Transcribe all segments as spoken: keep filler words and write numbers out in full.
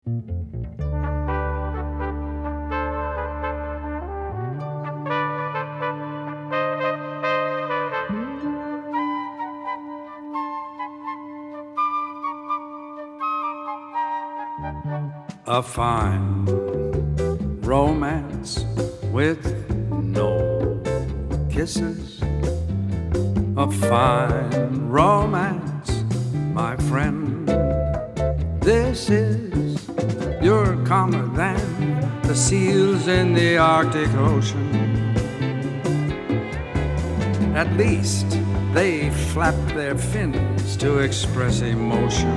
A fine romance with no kisses. A fine romance, my friend. This is, you're calmer than the seals in the Arctic Ocean. At least they flap their fins to express emotion.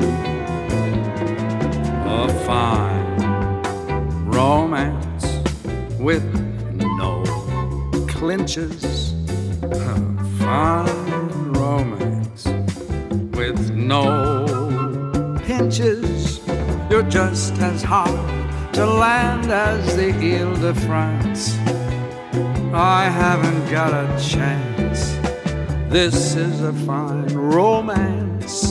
A fine romance with no clinches. A fine romance with no pinches. You're just as hard to land as the Ile-de-France. I haven't got a chance. This is a fine romance.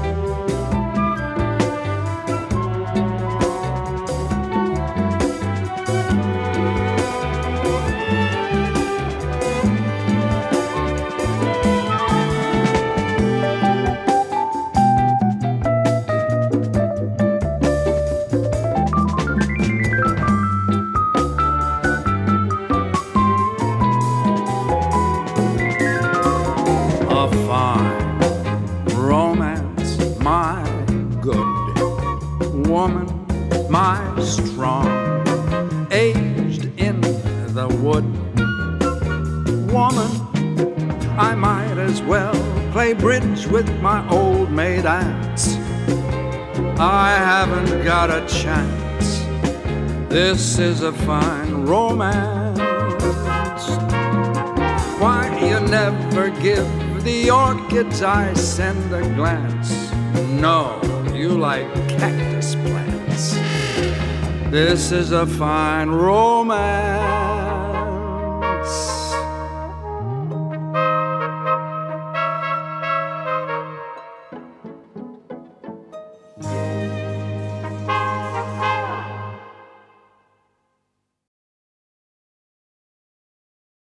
Bridge with my old maid aunts. I haven't got a chance. This is a fine romance. Why you never give the orchids I send a glance? No, you like cactus plants. This is a fine romance.